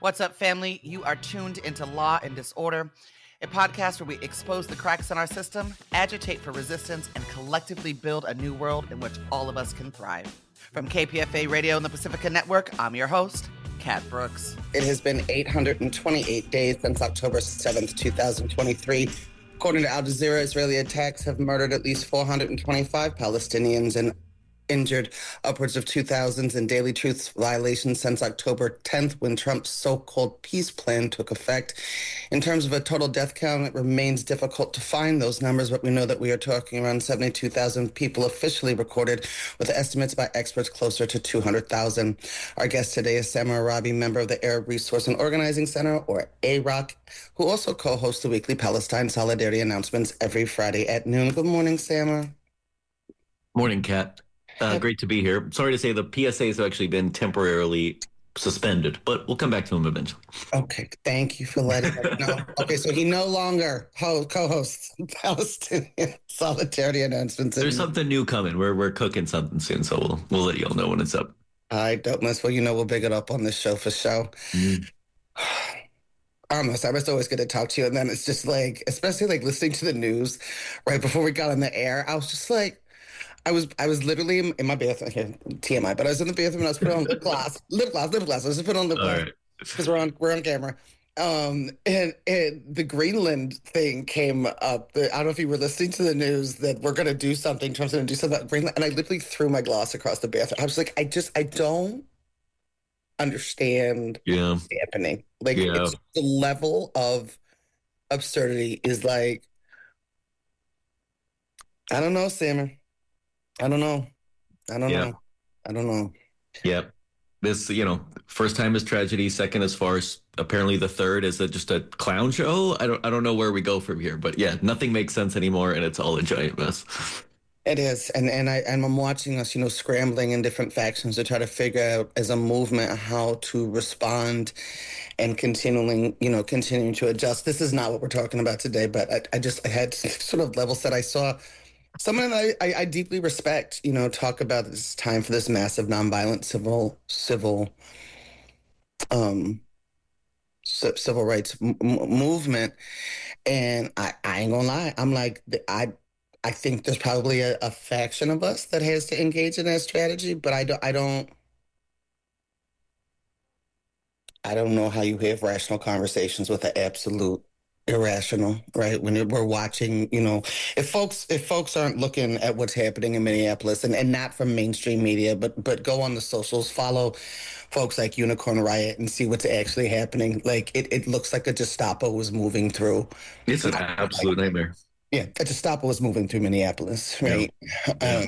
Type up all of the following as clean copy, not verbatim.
What's up, family? You are tuned into Law and Disorder, a podcast where we expose the cracks in our system, agitate for resistance, and collectively build a new world in which all of us can thrive. From KPFA Radio and the Pacifica Network, I'm your host, Kat Brooks. It has been 828 days since October 7th, 2023. According to Al Jazeera, Israeli attacks have murdered at least 425 Palestinians and injured upwards of 2,000 in daily truth violations since October 10th, when Trump's so-called peace plan took effect. In terms of a total death count, it remains difficult to find those numbers, but we know that we are talking around 72,000 people officially recorded, with estimates by experts closer to 200,000. Our guest today is Samar Arabi, member of the Arab Resource and Organizing Center, or AROC, who also co-hosts the weekly Palestine Solidarity announcements every Friday at noon. Good morning, Samar. Morning, Kat. Great to be here. Sorry to say the PSAs have actually been temporarily suspended, but we'll come back to them eventually. Okay, thank you for letting us know. Okay, so he no longer co-hosts Palestinian Solidarity announcements. There's something new coming. We're cooking something soon, so we'll let y'all know when it's up. I don't mess. Well, we'll big it up on this show for show. I don't know, so I was always going to talk to you, and then it's just like, especially like listening to the news right before we got on the air, I was just like, I was literally in my bathroom, okay, TMI, but I was in the bathroom and I was putting on lip gloss. I was just putting on lip gloss because we're on camera. And the Greenland thing came up. I don't know if you were listening to the news that we're going to do something, Trump's going to do something about Greenland. And I literally threw my gloss across the bathroom. I was like, I don't understand what's happening. Like, it's the level of absurdity is like, I don't know, Sammer. I don't know. Yep. This, first time is tragedy. Second, as far as apparently the third is just a clown show. I don't know where we go from here, but yeah, nothing makes sense anymore, and it's all a giant mess. It is, and I'm watching us, scrambling in different factions to try to figure out as a movement how to respond and continuing to adjust. This is not what we're talking about today, but I had sort of levels that I saw. Someone that I deeply respect, talk about this time for this massive nonviolent civil rights movement, and I ain't gonna lie, I'm like, I think there's probably a faction of us that has to engage in that strategy, but I don't know how you have rational conversations with an absolute irrational, right? When we're watching, if folks aren't looking at what's happening in Minneapolis and not from mainstream media, but go on the socials, follow folks like Unicorn Riot and see what's actually happening. Like it looks like a Gestapo was moving through. It's an absolute nightmare. Yeah, a Gestapo was moving through Minneapolis, right? Yeah.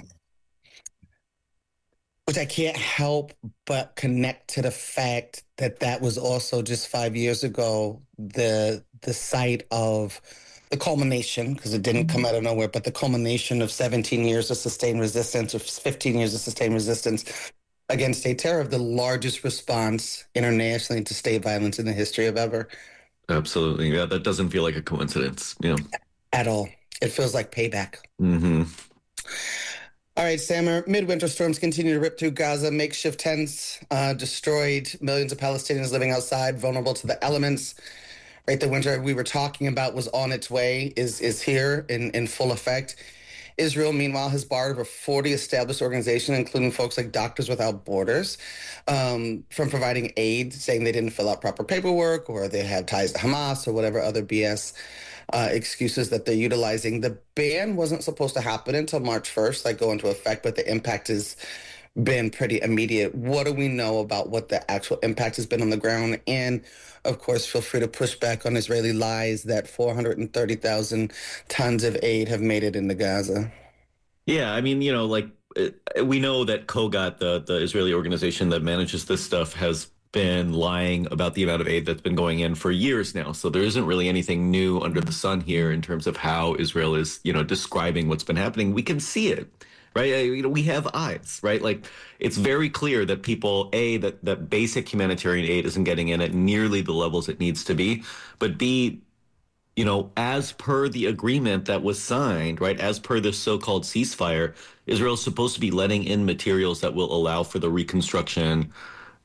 Which I can't help but connect to the fact that was also just 5 years ago, the site of the culmination, because it didn't come out of nowhere, but the culmination of 17 years of sustained resistance, or 15 years of sustained resistance against state terror, of the largest response internationally to state violence in the history of ever. Absolutely. Yeah, that doesn't feel like a coincidence. At all. It feels like payback. Mm-hmm. All right, Samar, midwinter storms continue to rip through Gaza. Makeshift tents destroyed. Millions of Palestinians living outside, vulnerable to the elements. Right, the winter we were talking about was on its way, is here in full effect. Israel, meanwhile, has barred over 40 established organizations, including folks like Doctors Without Borders, from providing aid, saying they didn't fill out proper paperwork or they have ties to Hamas or whatever other BS excuses that they're utilizing. The ban wasn't supposed to happen until March 1st, go into effect, but the impact has been pretty immediate. What do we know about what the actual impact has been on the ground? And, of course, feel free to push back on Israeli lies that 430,000 tons of aid have made it into Gaza. Yeah, I mean, we know that Kogat, the Israeli organization that manages this stuff, has been lying about the amount of aid that's been going in for years now. So there isn't really anything new under the sun here in terms of how Israel is, describing what's been happening. We can see it, right? We have eyes, right? Like, it's very clear that people, A, that basic humanitarian aid isn't getting in at nearly the levels it needs to be, but B, as per the agreement that was signed, right, as per the so-called ceasefire, Israel's supposed to be letting in materials that will allow for the reconstruction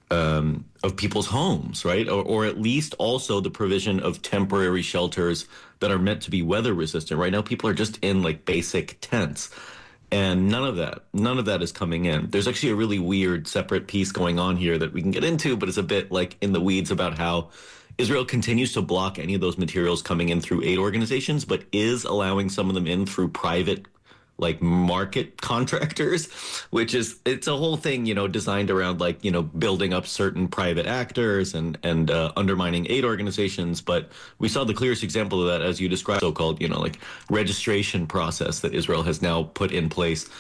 of people's homes, right? Or at least also the provision of temporary shelters that are meant to be weather resistant. Right now, people are just in like basic tents. And none of that is coming in. There's actually a really weird separate piece going on here that we can get into, but it's a bit like in the weeds about how Israel continues to block any of those materials coming in through aid organizations, but is allowing some of them in through private like market contractors, which is, it's a whole thing, designed around like, building up certain private actors and undermining aid organizations. But we saw the clearest example of that, as you described, so-called, like registration process that Israel has now put in place,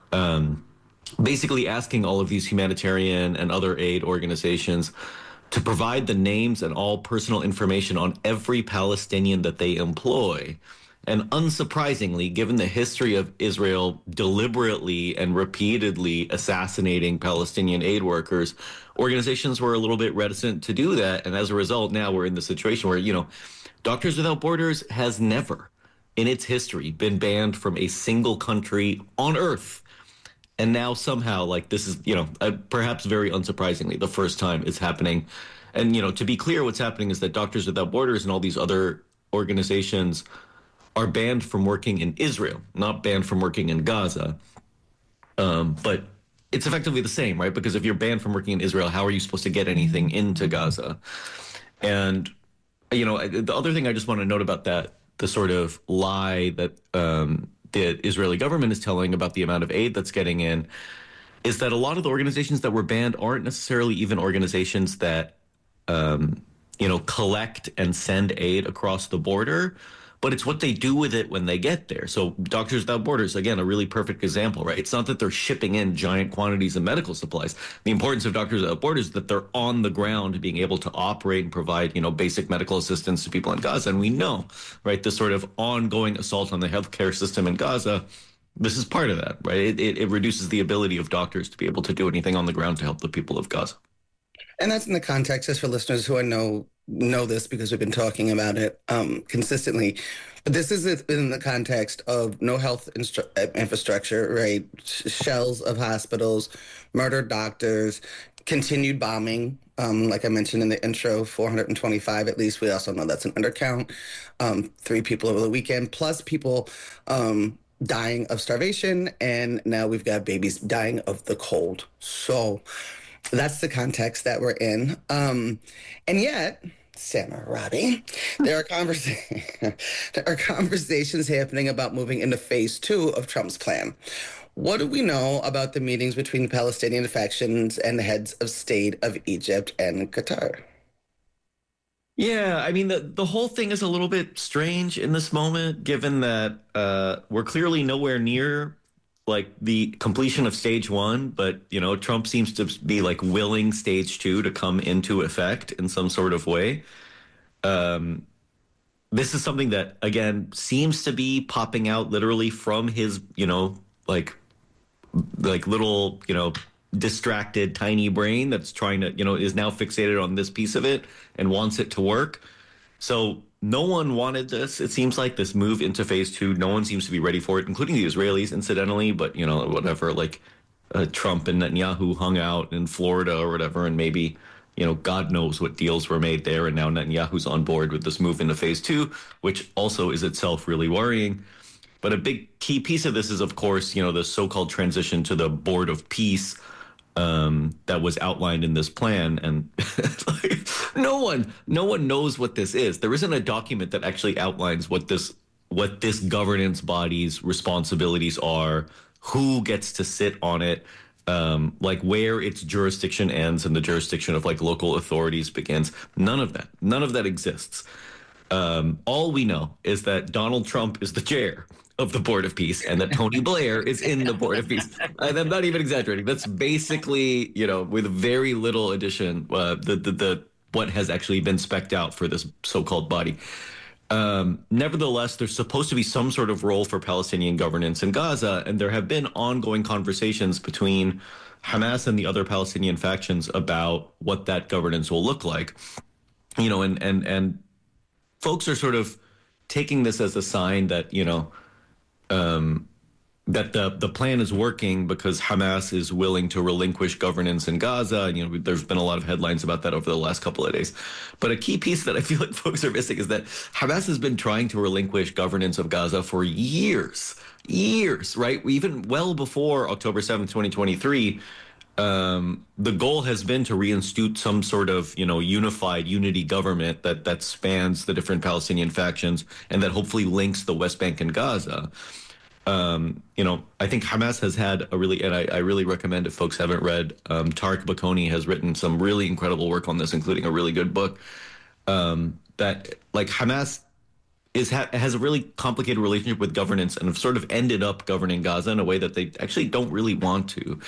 basically asking all of these humanitarian and other aid organizations to provide the names and all personal information on every Palestinian that they employ. And unsurprisingly, given the history of Israel deliberately and repeatedly assassinating Palestinian aid workers, organizations were a little bit reticent to do that. And as a result, now we're in the situation where, Doctors Without Borders has never in its history been banned from a single country on earth. And now somehow, like, this is, perhaps very unsurprisingly, the first time it's happening. And, to be clear, what's happening is that Doctors Without Borders and all these other organizations are banned from working in Israel, not banned from working in Gaza. But it's effectively the same, right? Because if you're banned from working in Israel, how are you supposed to get anything into Gaza? And, the other thing I just want to note about that, the sort of lie that the Israeli government is telling about the amount of aid that's getting in, is that a lot of the organizations that were banned aren't necessarily even organizations that, collect and send aid across the border, but it's what they do with it when they get there. So Doctors Without Borders, again, a really perfect example, right? It's not that they're shipping in giant quantities of medical supplies. The importance of Doctors Without Borders is that they're on the ground being able to operate and provide, basic medical assistance to people in Gaza. And we know, right, this sort of ongoing assault on the healthcare system in Gaza, this is part of that, right? It reduces the ability of doctors to be able to do anything on the ground to help the people of Gaza. And that's in the context, just for listeners who I know this because we've been talking about it consistently. But this is in the context of no health infrastructure, right? Shells of hospitals, murdered doctors, continued bombing. Like I mentioned in the intro, 425 at least. We also know that's an undercount. 3 people over the weekend, plus people dying of starvation. And now we've got babies dying of the cold. So that's the context that we're in. And yet, Sam or Robbie, there are conversations happening about moving into phase 2 of Trump's plan. What do we know about the meetings between the Palestinian factions and the heads of state of Egypt and Qatar? Yeah, I mean, the whole thing is a little bit strange in this moment, given that we're clearly nowhere near like the completion of stage 1, but, Trump seems to be like willing stage 2 to come into effect in some sort of way. This is something that, again, seems to be popping out literally from his, like little, distracted tiny brain that's trying to, is now fixated on this piece of it and wants it to work. So no one wanted this. It seems like this move into phase 2, no one seems to be ready for it, including the Israelis, incidentally. But, whatever, like Trump and Netanyahu hung out in Florida or whatever, and maybe, God knows what deals were made there. And now Netanyahu's on board with this move into phase 2, which also is itself really worrying. But a big key piece of this is, of course, the so-called transition to the Board of Peace that was outlined in this plan. And like, no one knows what this is. There isn't a document that actually outlines what this governance body's responsibilities are, who gets to sit on it, like where its jurisdiction ends and the jurisdiction of like local authorities begins. None of that exists. All we know is that Donald Trump is the chair of the Board of Peace and that Tony Blair is in the Board of Peace. I'm not even exaggerating. That's basically, with very little addition, what has actually been spec'd out for this so-called body. Nevertheless, there's supposed to be some sort of role for Palestinian governance in Gaza, and there have been ongoing conversations between Hamas and the other Palestinian factions about what that governance will look like. And folks are sort of taking this as a sign that, that the plan is working because Hamas is willing to relinquish governance in Gaza. And, you know, there's been a lot of headlines about that over the last couple of days. But a key piece that I feel like folks are missing is that Hamas has been trying to relinquish governance of Gaza for years, right? Even well before October 7th, 2023. The goal has been to reinstitute some sort of, you know, unified unity government that spans the different Palestinian factions and that hopefully links the West Bank and Gaza. You know, I think Hamas has had a really, and I really recommend if folks haven't read, Tariq Bakoni has written some really incredible work on this, including a really good book, that like Hamas has a really complicated relationship with governance and have sort of ended up governing Gaza in a way that they actually don't really want to.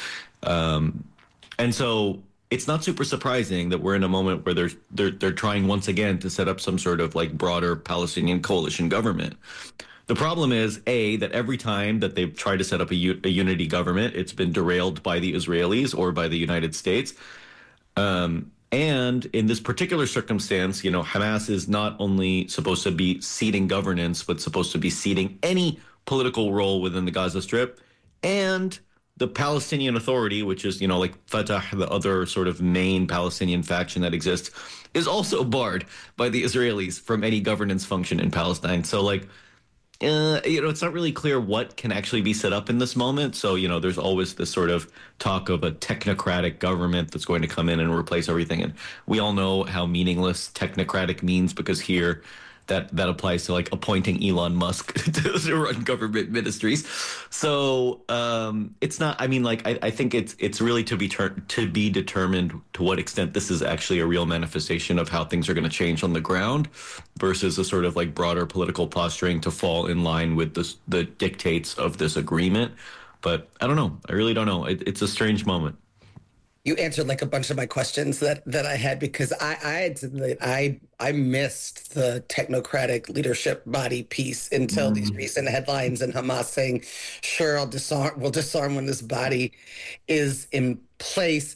And so it's not super surprising that we're in a moment where they're trying once again to set up some sort of like broader Palestinian coalition government. The problem is, that every time that they've tried to set up a unity government, it's been derailed by the Israelis or by the United States. And in this particular circumstance, you know, Hamas is not only supposed to be ceding governance, but supposed to be ceding any political role within the Gaza Strip. And the Palestinian Authority, which is, you know, like Fatah, the other sort of main Palestinian faction that exists, is also barred by the Israelis from any governance function in Palestine. So, like, you know, it's not really clear what can actually be set up in this moment. So, you know, there's always this sort of talk of a technocratic government that's going to come in and replace everything. And we all know how meaningless technocratic means, because here that applies to like appointing Elon Musk to run government ministries. So it's not, I mean, like, I think it's really to be determined to what extent this is actually a real manifestation of how things are going to change on the ground versus a sort of like broader political posturing to fall in line with the dictates of this agreement. But I don't know. I really don't know. It's a strange moment. You answered like a bunch of my questions that I had, because I missed the technocratic leadership body piece until these recent headlines and Hamas saying, "Sure, we'll disarm when this body is in place."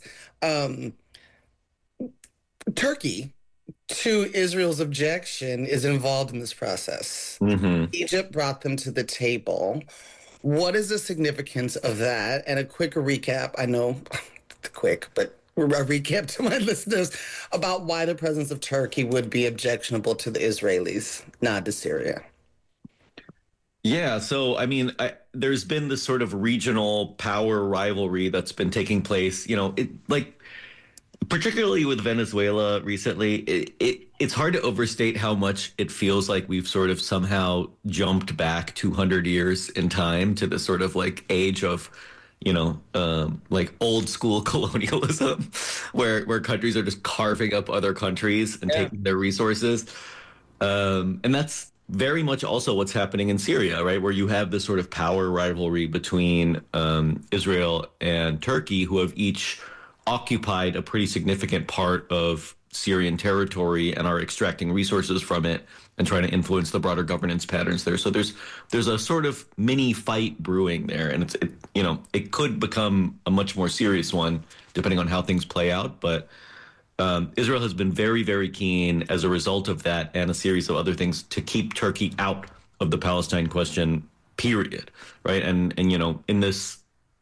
Turkey, to Israel's objection, is involved in this process. Egypt brought them to the table. What is the significance of that? And a quick recap. I know. Quick, but a recap to my listeners about why the presence of Turkey would be objectionable to the Israelis, not to Syria. Yeah, so I mean, there's been this sort of regional power rivalry that's been taking place. You know, particularly with Venezuela recently, it's hard to overstate how much it feels like we've sort of somehow jumped back 200 years in time to this sort of like age of, you know, like old school colonialism, where countries are just carving up other countries and taking their resources. And that's very much also what's happening in Syria, right? Where you have this sort of power rivalry between Israel and Turkey, who have each occupied a pretty significant part of Syrian territory and are extracting resources from it and trying to influence the broader governance patterns there. So there's a sort of mini fight brewing there, and it could become a much more serious one depending on how things play out. But Israel has been very, very keen as a result of that and a series of other things to keep Turkey out of the Palestine question, period, right? And you know, in this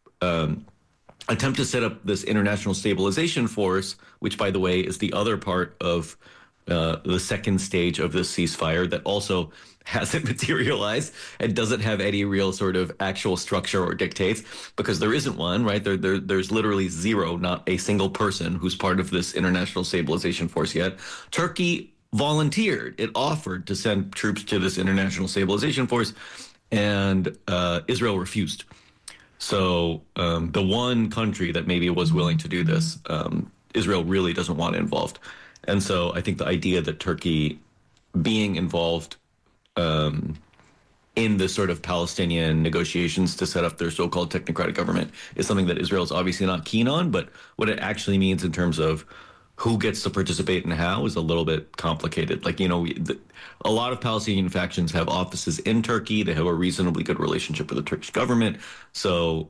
attempt to set up this international stabilization force, which, by the way, is the other part of the second stage of this ceasefire that also hasn't materialized and doesn't have any real sort of actual structure or dictates, because there isn't one, right? There's literally zero, not a single person who's part of this international stabilization force yet. Turkey volunteered. It offered to send troops to this international stabilization force, and Israel refused. So the one country that maybe was willing to do this, Israel really doesn't want involved. And so I think the idea that Turkey being involved in this sort of Palestinian negotiations to set up their so-called technocratic government is something that Israel is obviously not keen on. But what it actually means in terms of who gets to participate and how is a little bit complicated. Like, you know, a lot of Palestinian factions have offices in Turkey. They have a reasonably good relationship with the Turkish government. So,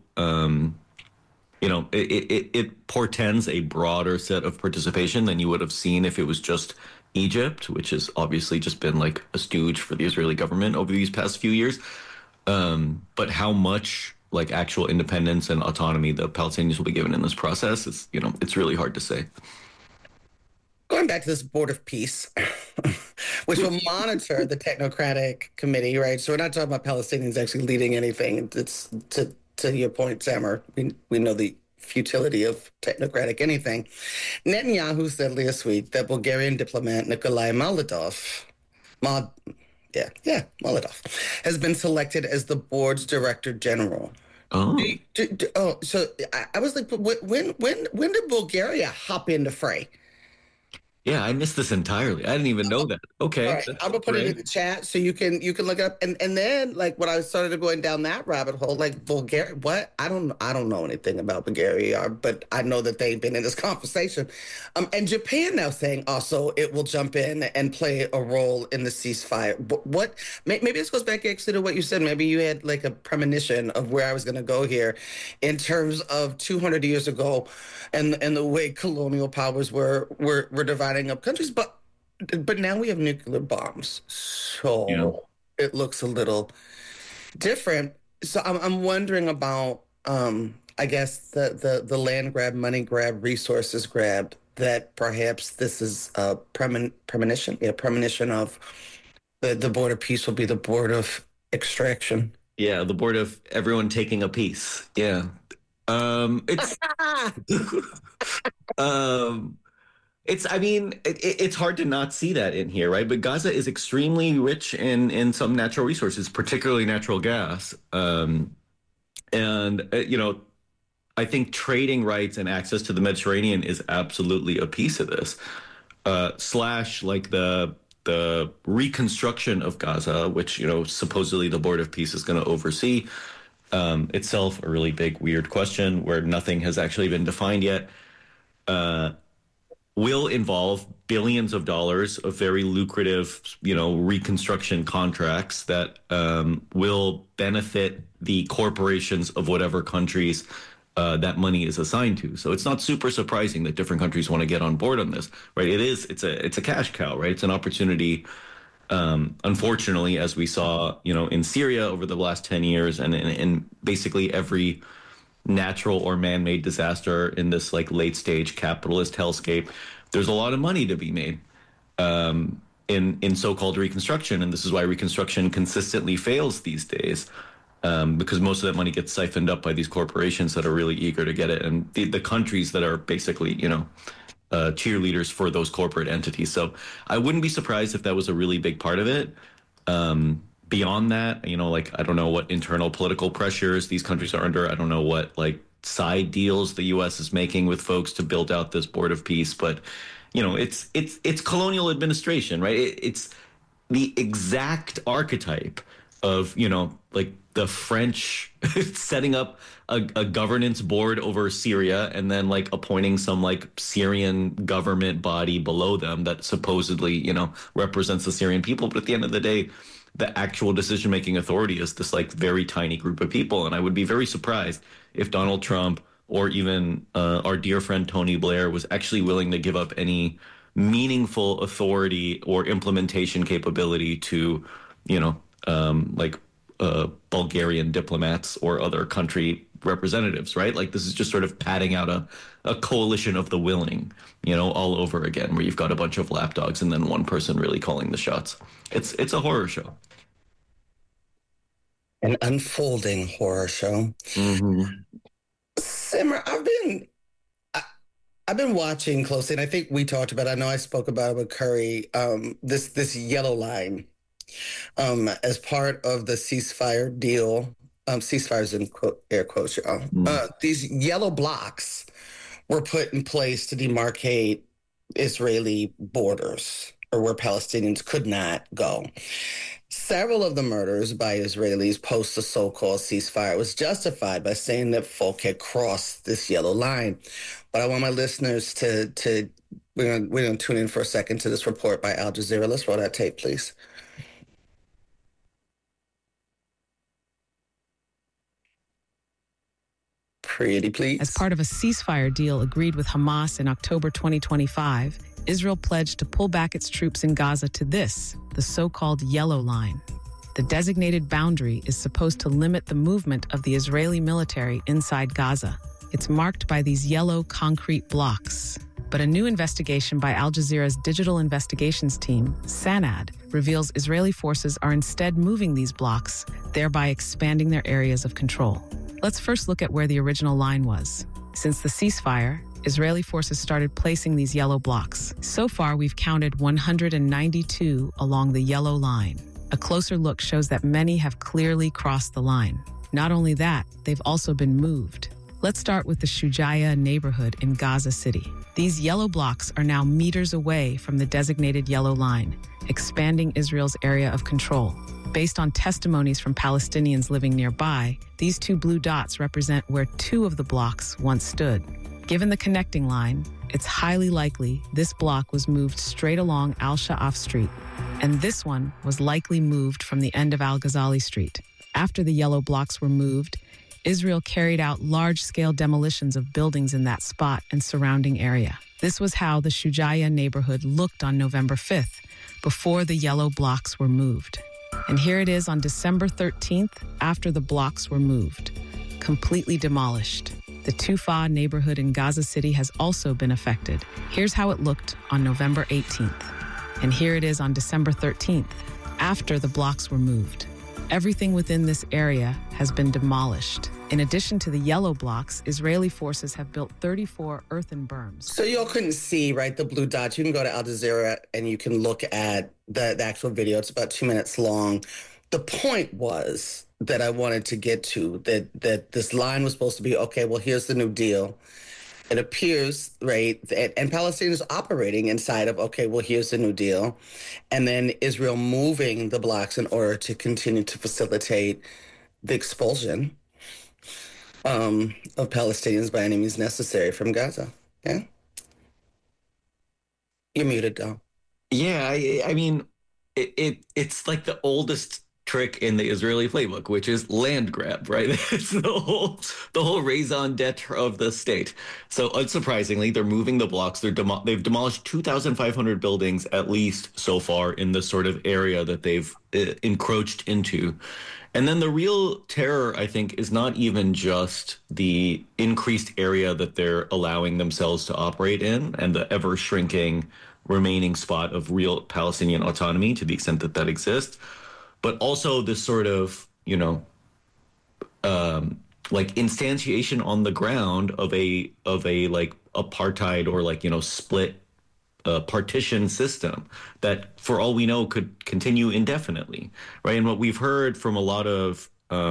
you know, it portends a broader set of participation than you would have seen if it was just Egypt, which has obviously just been like a stooge for the Israeli government over these past few years. But how much like actual independence and autonomy the Palestinians will be given in this process, it's really hard to say. Going back to this Board of Peace, which will monitor the technocratic committee, right? So we're not talking about Palestinians actually leading anything. It's to your point, Samer. We know the futility of technocratic anything. Netanyahu said last week that Bulgarian diplomat Nikolai Molotov has been selected as the board's director general. Oh, So I was like, when did Bulgaria hop in the fray? yeah, I missed this entirely. I didn't even know that. Okay. All right, I'm gonna put it in the chat so you can look it up. And then like when I started going down that rabbit hole, like Bulgaria, what? I don't know anything about Bulgaria, but I know that they've been in this conversation. And Japan now saying also it will jump in and play a role in the ceasefire. What? Maybe this goes back actually to what you said. Maybe you had like a premonition of where I was gonna go here, in terms of 200 years ago, and the way colonial powers were dividing up countries, but now we have nuclear bombs, so it looks a little different. So I'm wondering about I guess the land grab, money grab, resources grab, that perhaps this is a premonition of the Board of Peace will be the Board of Extraction. Yeah, the board of everyone taking a piece. Yeah. It's it's hard to not see that in here, right? But Gaza is extremely rich in some natural resources, particularly natural gas. I think trading rights and access to the Mediterranean is absolutely a piece of this. Slash like the reconstruction of Gaza, which, supposedly the Board of Peace is going to oversee. Itself a really big, weird question where nothing has actually been defined yet. Will involve billions of dollars of very lucrative, reconstruction contracts that will benefit the corporations of whatever countries that money is assigned to. So it's not super surprising that different countries want to get on board on this, right? It's a cash cow, right? It's an opportunity. Unfortunately, as we saw, in Syria over the last 10 years and in basically every natural or man-made disaster in this like late stage capitalist hellscape, there's a lot of money to be made in so-called reconstruction. And this is why reconstruction consistently fails these days, because most of that money gets siphoned up by these corporations that are really eager to get it. And the countries that are basically, cheerleaders for those corporate entities. So I wouldn't be surprised if that was a really big part of it. Beyond that, I don't know what internal political pressures these countries are under. I don't know what side deals the U.S. is making with folks to build out this Board of Peace. But, it's colonial administration, right? It's the exact archetype of, the French setting up a governance board over Syria and then appointing some Syrian government body below them that supposedly, represents the Syrian people. But at the end of the day, the actual decision-making authority is this very tiny group of people. And I would be very surprised if Donald Trump or even our dear friend Tony Blair was actually willing to give up any meaningful authority or implementation capability to, Bulgarian diplomats or other country representatives, right? This is just sort of padding out a coalition of the willing, all over again, where you've got a bunch of lapdogs and then one person really calling the shots. It's a horror show. An unfolding horror show. Mm-hmm. Simmer, I've been watching closely, and I think we talked about it. I know I spoke about it with Curry, this yellow line as part of the ceasefire deal. Ceasefires in air quotes, y'all. These yellow blocks were put in place to demarcate Israeli borders, or where Palestinians could not go. Several of the murders by Israelis post the so-called ceasefire was justified by saying that folk had crossed this yellow line. But I want my listeners to we're going to tune in for a second to this report by Al Jazeera. Let's roll that tape, please. Pretty please. As part of a ceasefire deal agreed with Hamas in October 2025, Israel pledged to pull back its troops in Gaza to the so-called Yellow Line. The designated boundary is supposed to limit the movement of the Israeli military inside Gaza. It's marked by these yellow concrete blocks. But a new investigation by Al Jazeera's digital investigations team, SANAD, reveals Israeli forces are instead moving these blocks, thereby expanding their areas of control. Let's first look at where the original line was. Since the ceasefire, Israeli forces started placing these yellow blocks. So far, we've counted 192 along the yellow line. A closer look shows that many have clearly crossed the line. Not only that, they've also been moved. Let's start with the Shujaiya neighborhood in Gaza City. These yellow blocks are now meters away from the designated yellow line, expanding Israel's area of control. Based on testimonies from Palestinians living nearby, these two blue dots represent where two of the blocks once stood. Given the connecting line, it's highly likely this block was moved straight along Al-Sha'af Street, and this one was likely moved from the end of Al-Ghazali Street. After the yellow blocks were moved, Israel carried out large-scale demolitions of buildings in that spot and surrounding area. This was how the Shujaiya neighborhood looked on November 5th, before the yellow blocks were moved. And here it is on December 13th, after the blocks were moved, completely demolished. The Tufa neighborhood in Gaza City has also been affected. Here's how it looked on November 18th. And here it is on December 13th, after the blocks were moved. Everything within this area has been demolished. In addition to the yellow blocks, Israeli forces have built 34 earthen berms. So y'all couldn't see, right, the blue dots. You can go to Al Jazeera and you can look at the actual video. It's about 2 minutes long. The point was that I wanted to get to, that this line was supposed to be, okay, well, here's the New Deal. It appears, right, and Palestinians operating inside of, okay, well, here's the New Deal. And then Israel moving the blocks in order to continue to facilitate the expulsion of Palestinians by any means necessary from Gaza. Yeah? You're muted, though. Yeah, I mean, it's like the oldest trick in the Israeli playbook, which is land grab, right? It's the whole raison d'etre of the state. So unsurprisingly, they're moving the blocks. They've demolished 2,500 buildings at least so far in the sort of area that they've encroached into. And then the real terror, I think, is not even just the increased area that they're allowing themselves to operate in and the ever shrinking remaining spot of real Palestinian autonomy to the extent that that exists, but also this sort of, like instantiation on the ground of a like apartheid or like, split partition system that, for all we know, could continue indefinitely, right? And what we've heard from a lot of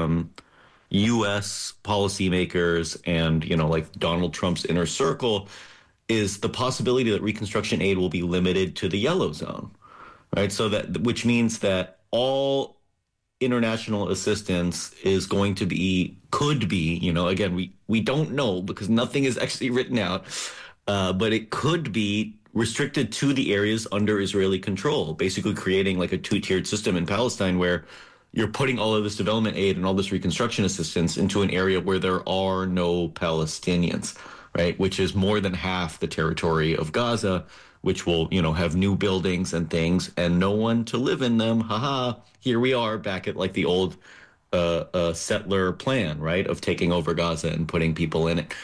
U.S. policymakers and, like Donald Trump's inner circle is the possibility that reconstruction aid will be limited to the yellow zone, right? So that, which means that all international assistance is going to be, could be, again, we don't know because nothing is actually written out, but it could be restricted to the areas under Israeli control, basically creating like a two-tiered system in Palestine where you're putting all of this development aid and all this reconstruction assistance into an area where there are no Palestinians, right? Which is more than half the territory of Gaza, which will, have new buildings and things and no one to live in them. Haha, here we are back at like the old settler plan, right? Of taking over Gaza and putting people in it.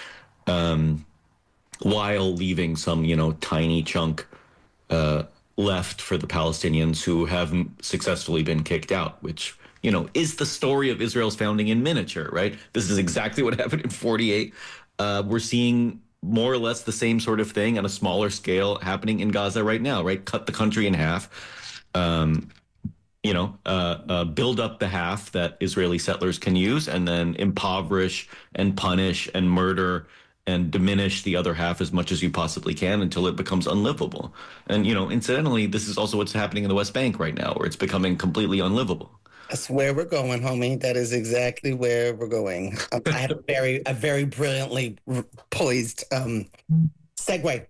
While leaving some, tiny chunk left for the Palestinians who haven't successfully been kicked out, which, is the story of Israel's founding in miniature, right? This is exactly what happened in 48. We're seeing more or less the same sort of thing on a smaller scale happening in Gaza right now, right? Cut the country in half, build up the half that Israeli settlers can use, and then impoverish and punish and murder and diminish the other half as much as you possibly can until it becomes unlivable. And, incidentally, this is also what's happening in the West Bank right now, where it's becoming completely unlivable. That's where we're going, homie. That is exactly where we're going. I had a very brilliantly poised segue.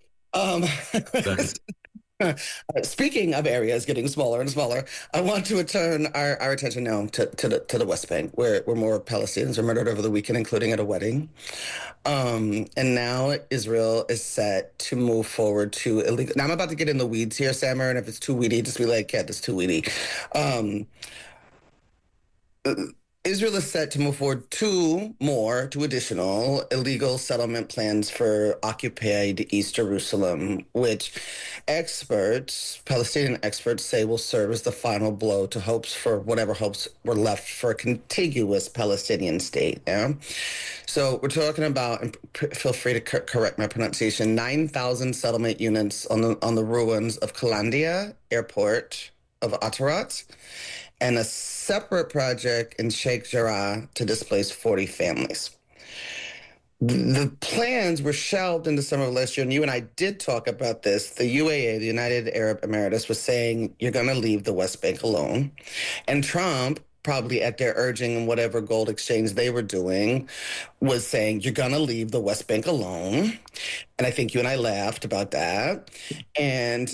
Speaking of areas getting smaller and smaller, I want to turn our attention now to the West Bank, where more Palestinians were murdered over the weekend, including at a wedding. And now Israel is set to move forward to illegal. Now I'm about to get in the weeds here, Samer, and if it's too weedy, just be like, yeah, that's too weedy. Israel is set to move forward two additional illegal settlement plans for occupied East Jerusalem, which Palestinian experts say will serve as the final blow to whatever hopes were left for a contiguous Palestinian state. Yeah? So we're talking about, and feel free to correct my pronunciation, 9,000 settlement units on the ruins of Kalandia Airport of Atarat, and a separate project in Sheikh Jarrah to displace 40 families. The plans were shelved in December of last year, and you and I did talk about this. The UAE, the United Arab Emirates, was saying, you're going to leave the West Bank alone. And Trump, probably at their urging and whatever gold exchange they were doing, was saying, you're going to leave the West Bank alone. And I think you and I laughed about that. And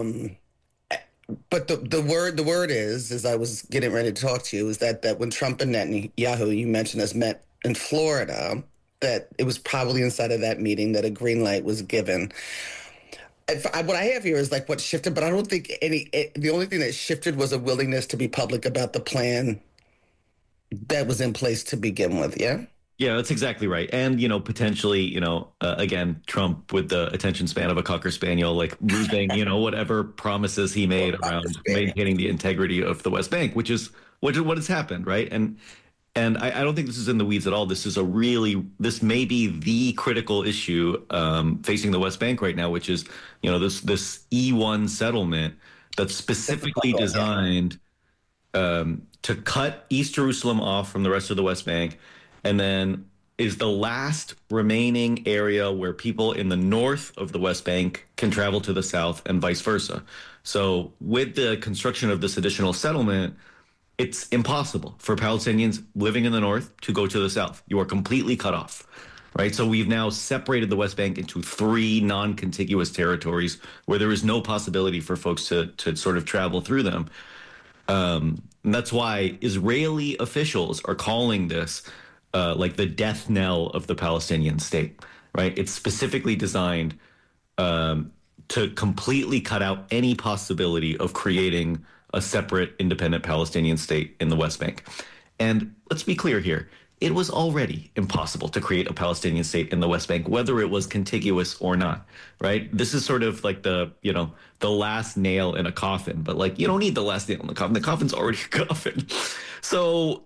but the word is, as I was getting ready to talk to you, is that when Trump and Netanyahu, you mentioned, has met in Florida, that it was probably inside of that meeting that a green light was given. What I have here is like what shifted, but I don't think the only thing that shifted was a willingness to be public about the plan that was in place to begin with. Yeah. Yeah, that's exactly right. And, potentially, again, Trump with the attention span of a Cocker Spaniel, like losing, whatever promises he made around maintaining the integrity of the West Bank, which is what has happened, right? And I don't think this is in the weeds at all. This may be the critical issue facing the West Bank right now, which is, this E1 settlement that's specifically designed to cut East Jerusalem off from the rest of the West Bank, and then is the last remaining area where people in the north of the West Bank can travel to the south and vice versa. So with the construction of this additional settlement, it's impossible for Palestinians living in the north to go to the south. You are completely cut off, right? So we've now separated the West Bank into 3 non-contiguous territories where there is no possibility for folks to sort of travel through them. And that's why Israeli officials are calling this like the death knell of the Palestinian state, right? It's specifically designed to completely cut out any possibility of creating a separate independent Palestinian state in the West Bank. And let's be clear here. It was already impossible to create a Palestinian state in the West Bank, whether it was contiguous or not, right? This is sort of like the last nail in a coffin, but like, you don't need the last nail in the coffin. The coffin's already a coffin. So,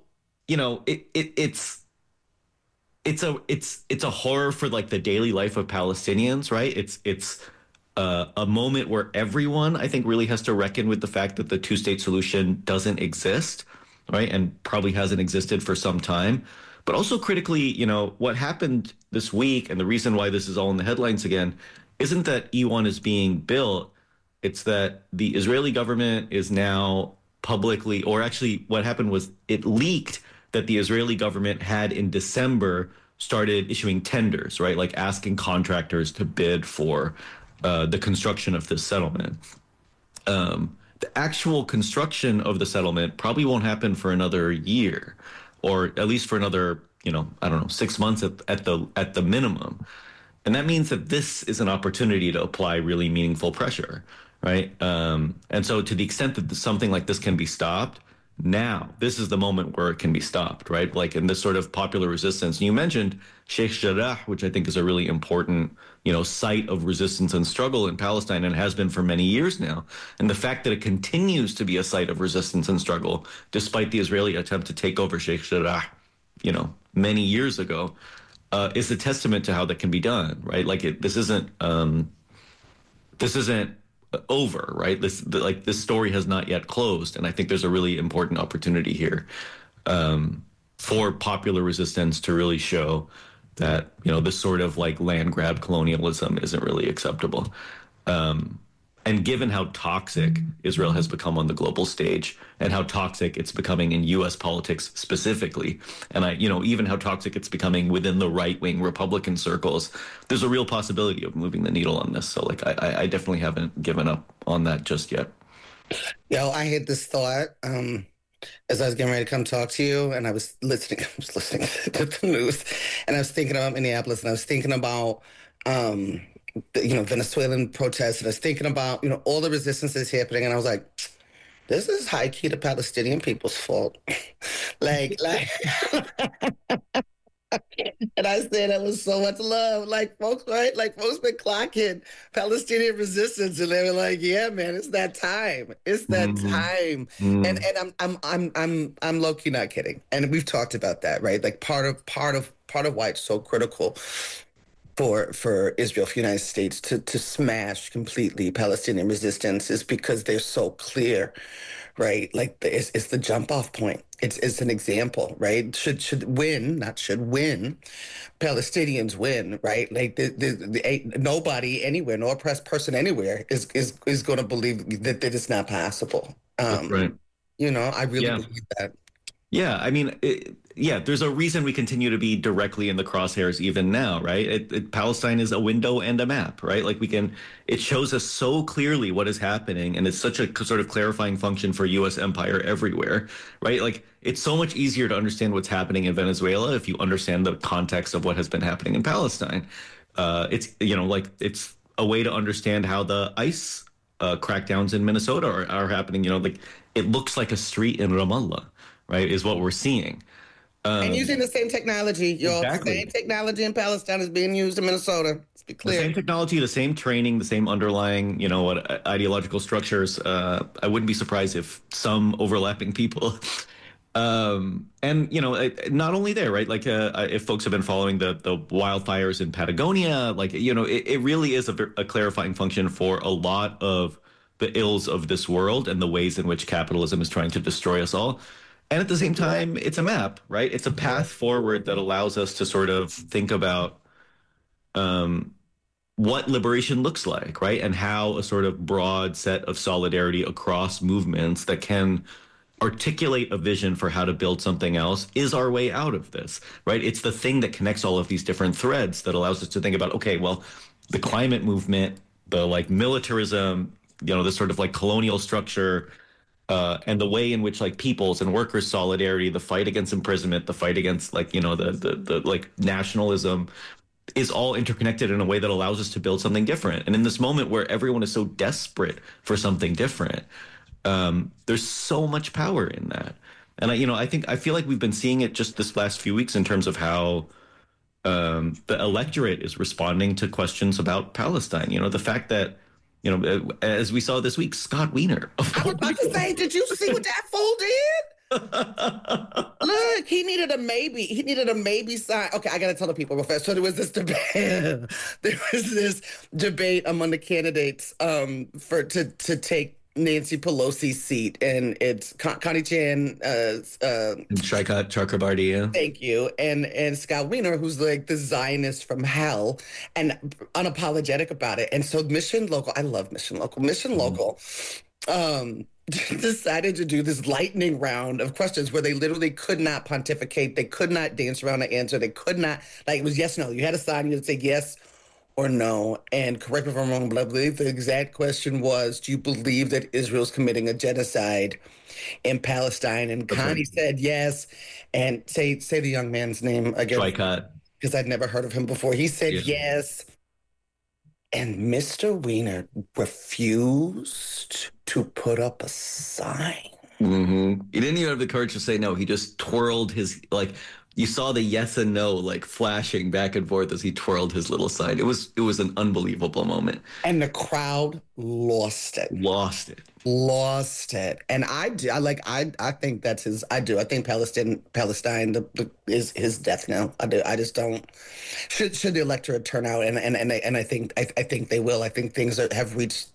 it's a horror for like the daily life of Palestinians, right? It's a moment where everyone, I think, really has to reckon with the fact that the two-state solution doesn't exist, right? And probably hasn't existed for some time. But also critically, what happened this week and the reason why this is all in the headlines again isn't that E1 is being built. It's that the Israeli government is now publicly, or actually what happened was it leaked that the Israeli government had in December started issuing tenders, right? Like asking contractors to bid for the construction of this settlement. The actual construction of the settlement probably won't happen for another year, or at least for another, 6 months at the minimum. And that means that this is an opportunity to apply really meaningful pressure, right? And so to the extent that something like this can be stopped, now this is the moment where it can be stopped, right? Like in this sort of popular resistance. And you mentioned Sheikh Jarrah, which I think is a really important, site of resistance and struggle in Palestine, and has been for many years now. And the fact that it continues to be a site of resistance and struggle, despite the Israeli attempt to take over Sheikh Jarrah, many years ago, is a testament to how that can be done, right? Like this isn't over, right? This story has not yet closed, and I think there's a really important opportunity here for popular resistance to really show that this sort of like land grab colonialism isn't really acceptable. And given how toxic Israel has become on the global stage, and how toxic it's becoming in U.S. politics specifically, and even how toxic it's becoming within the right-wing Republican circles, there's a real possibility of moving the needle on this. So, like, I definitely haven't given up on that just yet. I had this thought as I was getting ready to come talk to you, and I was listening to the news, and I was thinking about Minneapolis, and I was thinking about Venezuelan protests, and I was thinking about all the resistance that's happening, and I was like, this is high key the Palestinian people's fault. like, and I said that was so much love. Like folks, right? Like folks been clocking Palestinian resistance, and they were like, "Yeah, man, it's that time. It's that time." And I'm low key not kidding. And we've talked about that, right? Like part of why it's so critical for Israel, for the United States to smash completely Palestinian resistance is because they're so clear, right? Like it's the jump off point. It's an example, right? Should win, not should win. Palestinians win, right? Like nobody anywhere, no oppressed person anywhere is going to believe that it's not possible. That's right. You know, I really believe that. Yeah, I mean, there's a reason we continue to be directly in the crosshairs even now, right? Palestine is a window and a map, right? Like it shows us so clearly what is happening, and it's such a sort of clarifying function for U.S. empire everywhere, right? Like it's so much easier to understand what's happening in Venezuela if you understand the context of what has been happening in Palestine. It's a way to understand how the ICE crackdowns in Minnesota are happening. You know, like it looks like a street in Ramallah. Right, is what we're seeing. And using the same technology, exactly. The same technology in Palestine is being used in Minnesota. Let's be clear. The same technology, the same training, the same underlying, ideological structures. I wouldn't be surprised if some overlapping people. And, not only there, right? Like if folks have been following the wildfires in Patagonia, like, it really is a clarifying function for a lot of the ills of this world and the ways in which capitalism is trying to destroy us all. And at the same time, it's a map, right? It's a path forward that allows us to sort of think about what liberation looks like, right? And how a sort of broad set of solidarity across movements that can articulate a vision for how to build something else is our way out of this, right? It's the thing that connects all of these different threads that allows us to think about, okay, well, the climate movement, the like militarism, this sort of like colonial structure, and the way in which like people's and workers' solidarity, the fight against imprisonment, the fight against like, the like nationalism is all interconnected in a way that allows us to build something different. And in this moment where everyone is so desperate for something different, there's so much power in that. And I feel like we've been seeing it just this last few weeks in terms of how the electorate is responding to questions about Palestine. The fact that, as we saw this week, Scott Wiener. I was about to say, did you see what that fool did? Look, he needed a maybe. He needed a maybe sign. Okay, I got to tell the people real fast. So there was this debate. There was this debate among the candidates to take Nancy Pelosi's seat, and it's Connie Chan, Shrikant Chakrabarti. Thank you, and Scott Wiener, who's like the Zionist from hell and unapologetic about it. And so Mission Local, I love Mission Local. Mission Local decided to do this lightning round of questions where they literally could not pontificate, they could not dance around the answer, they could not, like, it was yes, no. You had a sign, you had to say yes or no. And correct me if I'm wrong, but I believe the exact question was, do you believe that Israel's committing a genocide in Palestine? And Connie said yes. And say the young man's name again. Shrikant. Because I'd never heard of him before. He said yes. And Mr. Wiener refused to put up a sign. Mm-hmm. He didn't even have the courage to say no. He just twirled his, like, you saw the yes and no like flashing back and forth as he twirled his little sign. It was an unbelievable moment. And the crowd lost it. And I think that's his. I think Palestine is his death now. I do. I just don't. Should the electorate turn out and I think they will. I think things have reached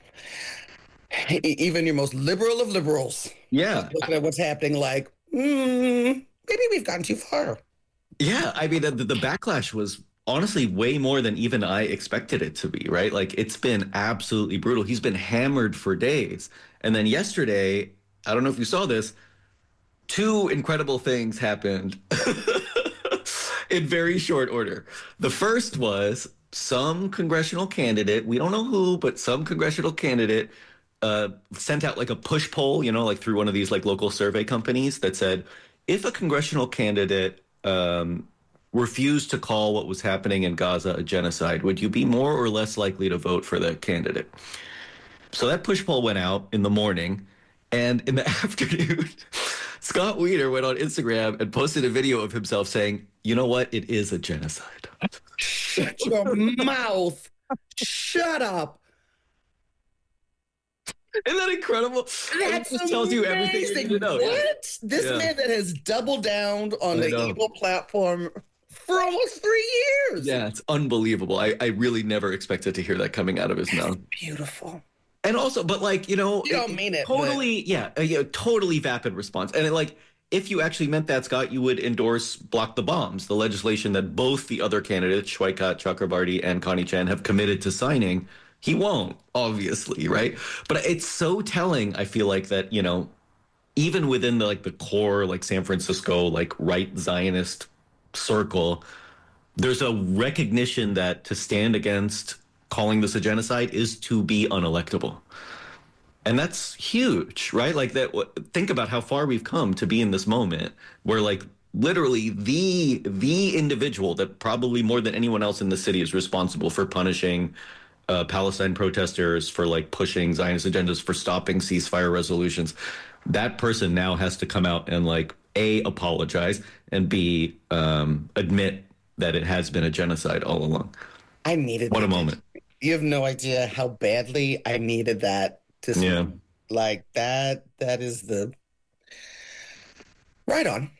even your most liberal of liberals. Yeah. Looking at what's happening, like. Maybe we've gone too far. Yeah, I mean, the backlash was honestly way more than even I expected it to be, right? Like, it's been absolutely brutal. He's been hammered for days. And then yesterday, I don't know if you saw this, two incredible things happened in very short order. The first was some congressional candidate, we don't know who, but some congressional candidate sent out like a push poll, like through one of these like local survey companies that said, if a congressional candidate refused to call what was happening in Gaza a genocide, would you be more or less likely to vote for that candidate? So that push poll went out in the morning, And in the afternoon, Scott Wiener went on Instagram and posted a video of himself saying, you know what? It is a genocide. Shut your mouth. Shut up. Isn't that incredible? That just tells you everything you need to know. What? This man that has doubled down on the evil platform for almost 3 years. Yeah, it's unbelievable. I really never expected to hear that coming out of his mouth. Beautiful. And also, but like, you know, you don't mean it. Totally, totally vapid response. And like, if you actually meant that, Scott, you would endorse Block the Bombs, the legislation that both the other candidates, Shwaikat Chakrabarti and Connie Chan, have committed to signing. He won't, obviously, right? But it's so telling, I feel like, that, you know, even within the core, like San Francisco, like right Zionist circle, there's a recognition that to stand against calling this a genocide is to be unelectable. And that's huge, right? Like that. Think about how far we've come to be in this moment where like literally the individual that probably more than anyone else in the city is responsible for punishing Palestine protesters, for like pushing Zionist agendas, for stopping ceasefire resolutions. That person now has to come out and like A, apologize, and B, admit that it has been a genocide all along. I needed what a moment. You have no idea how badly I needed that to see. Yeah. Like that is the right on.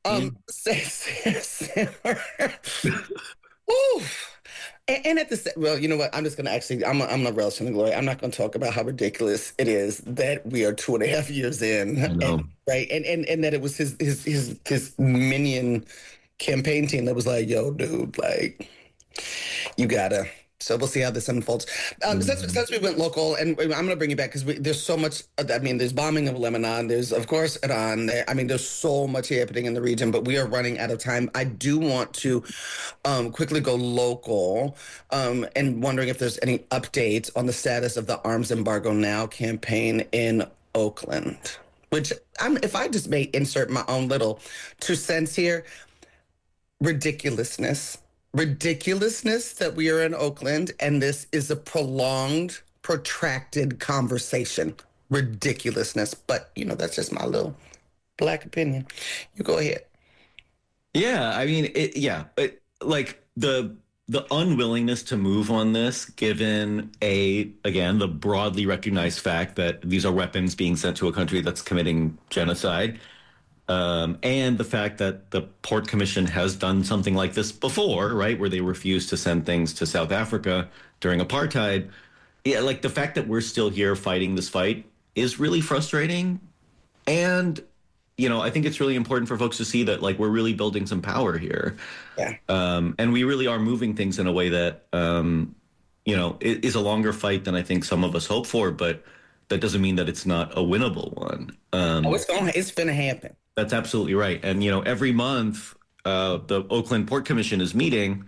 Oof. And at the well, you know what? I'm just gonna I'm gonna relish in the glory. I'm not gonna talk about how ridiculous it is that we are 2.5 years in, right? And that it was his minion campaign team that was like, "Yo, dude, like, you gotta." So we'll see how this unfolds. Since we went local, and I'm going to bring you back because there's so much. I mean, there's bombing of Lebanon. There's, of course, Iran. I mean, there's so much happening in the region, but we are running out of time. I do want to quickly go local and wondering if there's any updates on the status of the Arms Embargo Now campaign in Oakland, which if I just may insert my own little 2 cents here, ridiculousness that we are in Oakland and this is a prolonged, protracted conversation. Ridiculousness. But, you know, that's just my little Black opinion. You go ahead. Yeah, I mean, like the unwillingness to move on this, given the broadly recognized fact that these are weapons being sent to a country that's committing genocide. And the fact that the Port Commission has done something like this before, right, where they refused to send things to South Africa during apartheid. Yeah, like the fact that we're still here fighting this fight is really frustrating. And, you know, I think it's really important for folks to see that, like, we're really building some power here. Yeah. And we really are moving things in a way that, you know, is a longer fight than I think some of us hope for, but that doesn't mean that it's not a winnable one. It's going to happen. That's absolutely right. And, you know, every month the Oakland Port Commission is meeting.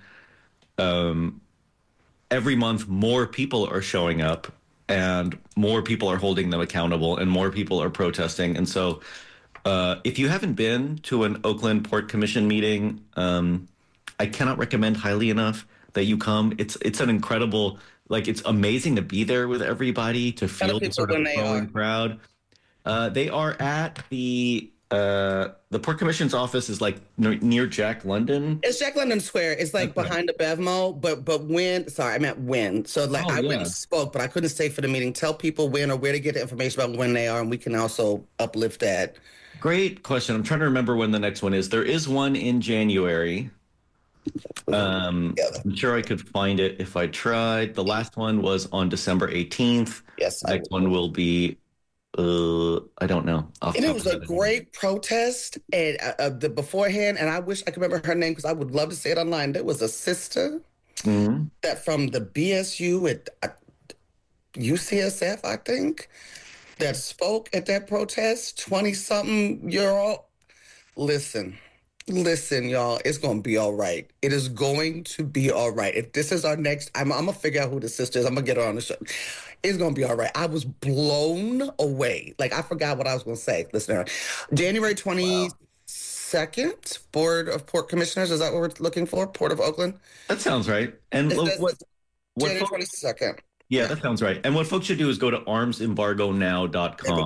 Every month more people are showing up and more people are holding them accountable and more people are protesting. And so if you haven't been to an Oakland Port Commission meeting, I cannot recommend highly enough that you come. It's an incredible, like, it's amazing to be there with everybody, to feel the sort of growing crowd. They are at the Port Commission's office is like near Jack London. It's Jack London Square. It's like behind the Bevmo, but I meant when. So like I went and spoke, but I couldn't stay for the meeting. Tell people when or where to get the information about when they are, and we can also uplift that. Great question. I'm trying to remember when the next one is. There is one in January. I'm sure I could find it if I tried. The last one was on December 18th. Yes. The next one will be I don't know. And it was a great protest and the beforehand, and I wish I could remember her name because I would love to say it online. There was a sister that from the BSU at UCSF, I think, that spoke at that protest, 20-something year old. Listen, y'all, it's going to be all right. It is going to be all right. If this is our next, I'm going to figure out who the sister is. I'm going to get her on the show. It's going to be all right. I was blown away. Like, I forgot what I was going to say. Listen, January 22nd, Board of Port Commissioners. Is that what we're looking for? Port of Oakland? That sounds right. And what January 22nd. Yeah, that sounds right. And what folks should do is go to armsembargonow.com.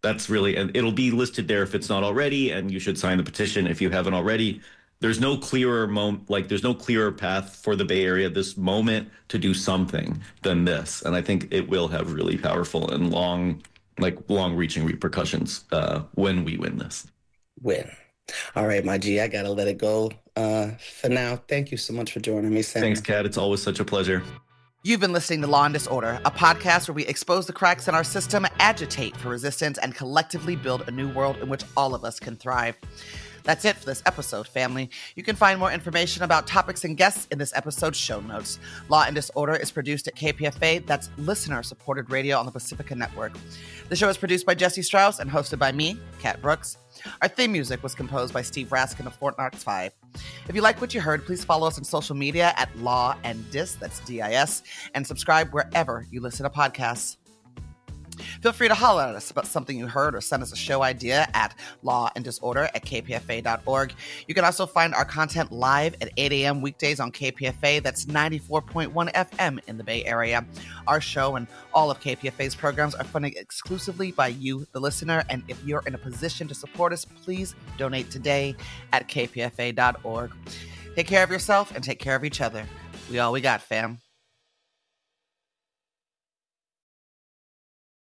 That's really, and it'll be listed there if it's not already, and you should sign the petition if you haven't already. There's no clearer there's no clearer path for the Bay Area this moment to do something than this. And I think it will have really powerful and long-reaching repercussions when we win this. Win. All right, my G, I got to let it go for now. Thank you so much for joining me, Sam. Thanks, Kat. It's always such a pleasure. You've been listening to Law and Disorder, a podcast where we expose the cracks in our system, agitate for resistance, and collectively build a new world in which all of us can thrive. That's it for this episode, family. You can find more information about topics and guests in this episode's show notes. Law and Disorder is produced at KPFA. That's listener-supported radio on the Pacifica Network. The show is produced by Jesse Strauss and hosted by me, Kat Brooks. Our theme music was composed by Steve Raskin of Fort Knox 5. If you like what you heard, please follow us on social media at Law and Dis, that's DIS, and subscribe wherever you listen to podcasts. Feel free to holler at us about something you heard or send us a show idea at lawanddisorder@kpfa.org. You can also find our content live at 8 a.m. weekdays on KPFA. That's 94.1 FM in the Bay Area. Our show and all of KPFA's programs are funded exclusively by you, the listener. And if you're in a position to support us, please donate today at kpfa.org. Take care of yourself and take care of each other. We all we got, fam.